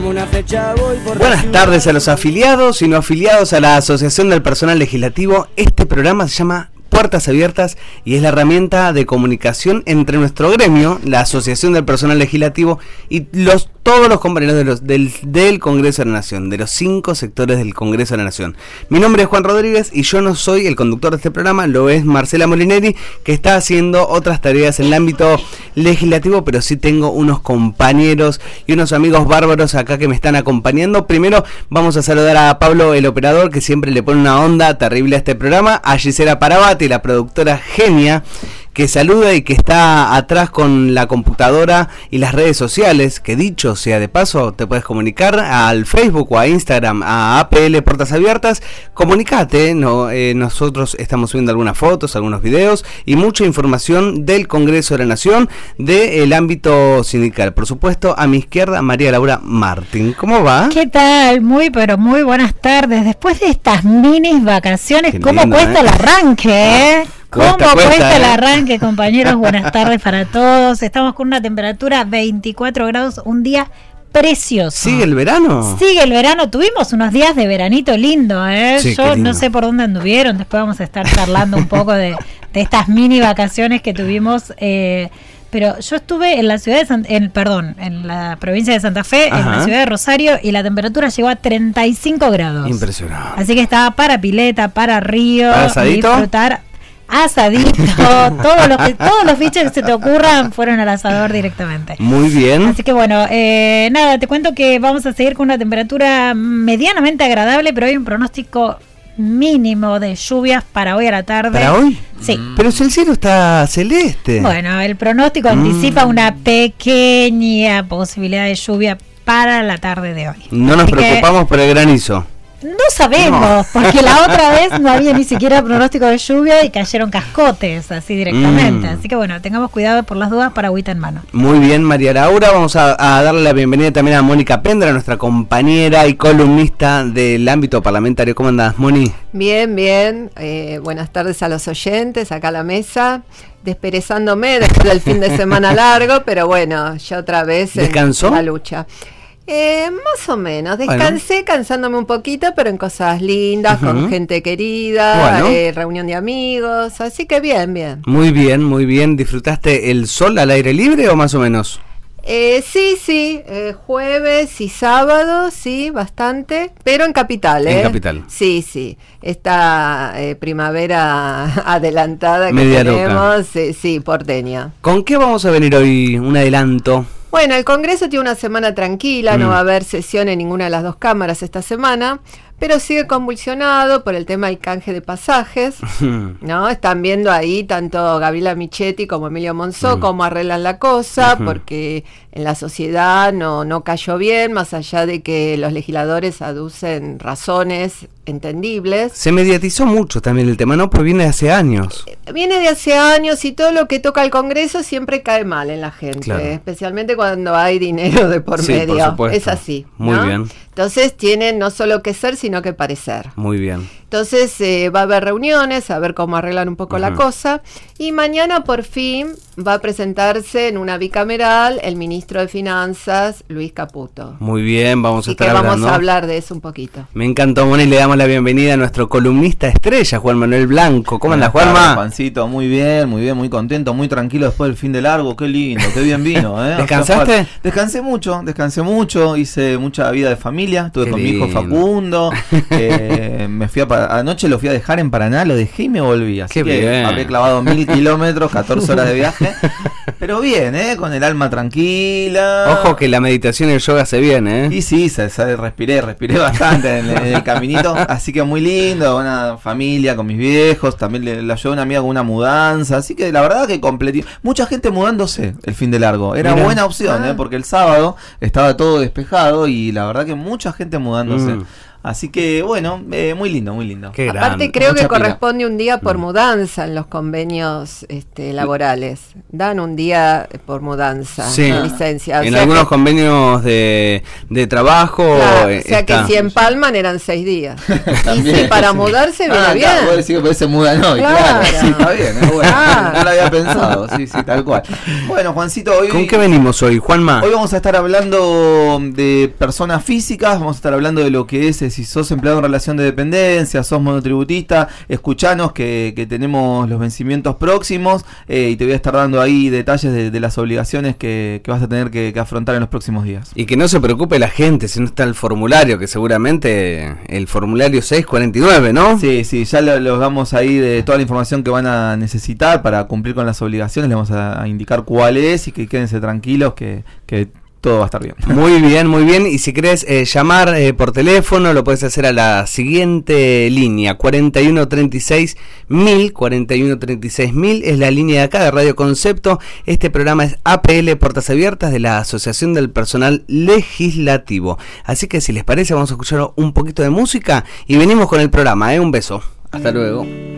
Buenas tardes a los afiliados y no afiliados a la Asociación del Personal Legislativo. Este programa se llama Puertas Abiertas y es la herramienta de comunicación entre nuestro gremio, la Asociación del Personal Legislativo, y todos los compañeros del Congreso de la Nación, de los 5 sectores del Congreso de la Nación. Mi nombre es Juan Rodríguez y yo no soy el conductor de este programa, lo es Marcela Molineri, que está haciendo otras tareas en el ámbito legislativo, pero sí tengo unos compañeros y unos amigos bárbaros acá que me están acompañando. Primero vamos a saludar a Pablo, el operador, que siempre le pone una onda terrible a este programa, a Gisela Parabati, la productora genia, que saluda y que está atrás con la computadora y las redes sociales, que dicho sea de paso, te puedes comunicar al Facebook o a Instagram, a APL Puertas Abiertas. Comunicate, nosotros estamos subiendo algunas fotos, algunos videos y mucha información del Congreso de la Nación, del ámbito sindical. Por supuesto, a mi izquierda, María Laura Martín. ¿Cómo va? ¿Qué tal? Pero muy buenas tardes. Después de estas minis vacaciones, ¿cómo cuesta el arranque, ¿Cómo cuesta el arranque, compañeros? Buenas tardes para todos. Estamos con una temperatura 24 grados, un día precioso. ¿Sigue el verano? Sigue el verano. Tuvimos unos días de veranito lindo, ¿eh? Sí, yo no sé por dónde anduvieron. Después vamos a estar charlando un poco de estas mini vacaciones que tuvimos. Pero yo estuve en la ciudad de en la provincia de Santa Fe, en la ciudad de Rosario, y la temperatura llegó a 35 grados. Impresionante. Así que estaba para pileta, para río, ¿Para asadito? Disfrutar. Asadito, todos los bichos que se te ocurran fueron al asador directamente. Muy bien. Así que bueno, nada, te cuento que vamos a seguir con una temperatura medianamente agradable, pero hay un pronóstico mínimo de lluvias para hoy a la tarde. ¿Para hoy? Sí. Pero si el cielo está celeste. Bueno, el pronóstico anticipa una pequeña posibilidad de lluvia para la tarde de hoy. No nos preocupamos por el granizo. No sabemos, porque la otra vez no había ni siquiera pronóstico de lluvia y cayeron cascotes así directamente. Así que bueno, tengamos cuidado por las dudas, para agüita en mano. Muy bien, María Laura. Vamos a darle la bienvenida también a Mónica Pendra, nuestra compañera y columnista del ámbito parlamentario. ¿Cómo andás, Moni? Bien, bien. Buenas tardes a los oyentes, acá a la mesa. Desperezándome después del fin de semana largo, pero bueno, ya otra vez ¿Descansó? En la lucha. Más o menos, descansé, cansándome un poquito, pero en cosas lindas, con gente querida, reunión de amigos, así que bien. Muy bien, muy bien. ¿Disfrutaste el sol al aire libre o más o menos? Sí, jueves y sábado, sí, bastante, pero en Capital, En Capital. Sí, esta primavera adelantada que Media tenemos, sí, porteña. ¿Con qué vamos a venir hoy? Un adelanto. Bueno, el Congreso tiene una semana tranquila, no va a haber sesión en ninguna de las dos cámaras esta semana, pero sigue convulsionado por el tema del canje de pasajes, ¿no? Están viendo ahí tanto Gabriela Michetti como Emilio Monzó cómo arreglan la cosa, porque en la sociedad no cayó bien, más allá de que los legisladores aducen razones entendibles. Se mediatizó mucho también el tema, ¿no? Pero viene de hace años. Viene de hace años y todo lo que toca el Congreso siempre cae mal en la gente, claro. Especialmente cuando hay dinero de por medio. Por supuesto. Es así, Muy ¿no? bien. Entonces tienen no solo que ser, sino que parecer. Muy bien. Entonces va a haber reuniones, a ver cómo arreglan un poco la cosa. Y mañana por fin va a presentarse en una bicameral el ministro de Finanzas, Luis Caputo. Muy bien, vamos a estar hablando. hablando. Vamos a hablar de eso un poquito. Me encantó, Moni, le damos la bienvenida a nuestro columnista estrella, Juan Manuel Blanco. ¿Cómo andas, Juanma? Juancito, muy bien, muy contento, muy tranquilo después del fin de largo. Qué lindo, qué bien vino, ¿eh? ¿Descansaste? Descansé mucho, hice mucha vida de familia, estuve Qué con lindo. mi hijo Facundo, me fui anoche lo fui a dejar en Paraná, lo dejé y me volví, así Qué que bien. habré clavado 1000 kilómetros, 14 horas de viaje, pero bien, con el alma tranquila. Ojo que la meditación y el yoga se viene, ¿eh? Y sí, respiré bastante en el caminito, así que muy lindo, una familia con mis viejos, también le ayudé a una amiga con una mudanza, así que la verdad que completé. Mucha gente mudándose el fin de largo, era Mirá. buena opción, porque el sábado estaba todo despejado y la verdad que mucha gente mudándose. Así que bueno, muy lindo, muy lindo. Qué grande. Aparte creo Mucha que pila. corresponde un día por mudanza en los convenios laborales. Dan un día por mudanza, Sí. de licencia. O En sea algunos que, convenios de trabajo. claro, o sea está. que si empalman eran 6 días. Y También. si para mudarse viene Claro, bien. vos decís que por eso se mudan hoy, Claro. claro. Sí, está bien, es bueno. Claro. No lo había pensado, sí, tal cual. Bueno, Juancito, hoy... ¿Con qué venimos hoy, Juanma? Hoy vamos a estar hablando de personas físicas, vamos a estar hablando de lo que es si sos empleado en relación de dependencia, sos monotributista, escuchanos que tenemos los vencimientos próximos y te voy a estar dando ahí detalles de las obligaciones que vas a tener que afrontar en los próximos días. Y que no se preocupe la gente, si no está el formulario, que seguramente el formulario 649, ¿no? Sí, ya los damos ahí de toda la información que van a necesitar para cumplir con las obligaciones, les vamos a indicar cuál es y que quédense tranquilos que todo va a estar bien. Muy bien, muy bien. Y si querés llamar por teléfono, lo puedes hacer a la siguiente línea, 4136.000, 4136.000, es la línea de acá de Radio Concepto. Este programa es APL Puertas Abiertas de la Asociación del Personal Legislativo. Así que si les parece, vamos a escuchar un poquito de música y venimos con el programa, Un beso. Hasta luego.